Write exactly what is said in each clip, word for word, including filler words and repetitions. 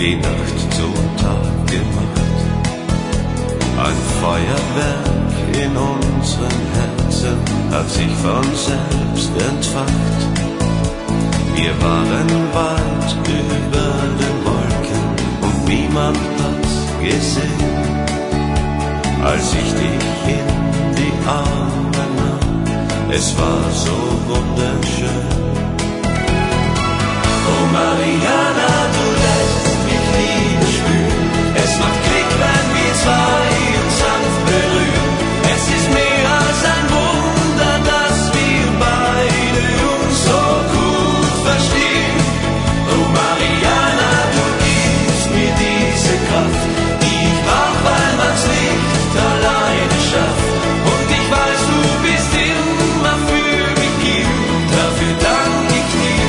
die Nacht zum Tag gemacht. Ein Feuerwerk in unseren Herzen hat sich von selbst entfacht. Wir waren weit über den Wolken und niemand hat's gesehen, als ich dich in die Arme nahm. Es war so wunderschön. Oh Mariana, du lässt mich Liebe spüren. Es macht Klick, wenn wir zwei uns sanft berühren. Es ist mehr als ein Wunder, dass wir beide uns so gut verstehen. Oh Mariana, du gibst mir diese Kraft, die ich brauch, weil man's nicht alleine schafft. Und ich weiß, du bist immer für mich hier, dafür dank ich dir.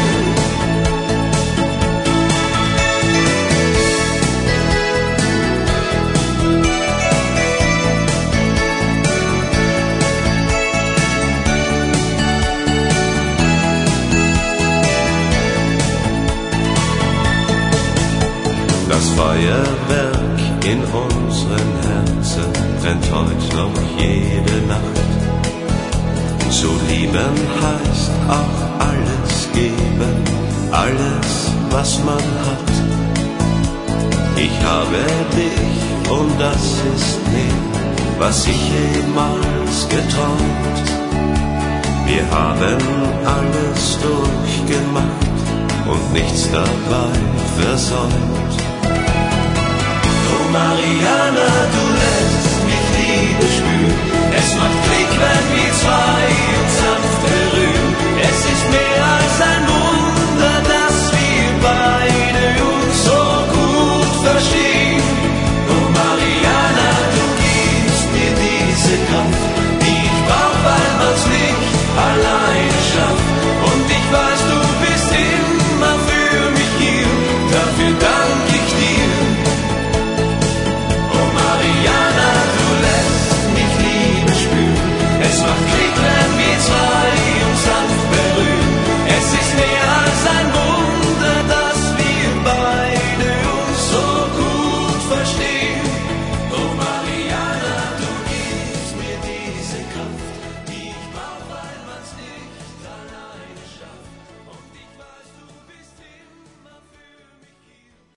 Das Feuerwerk in unseren Herzen brennt heut noch jede Nacht. Zu lieben heißt auch alles geben, alles was man hat. Ich habe dich und das ist mehr, was ich jemals geträumt. Wir haben alles durchgemacht und nichts dabei versäumt. Oh Mariana, du lässt mich Liebe spüren. Es macht Klick, wenn wir zwei uns sanft berühren. Es ist mehr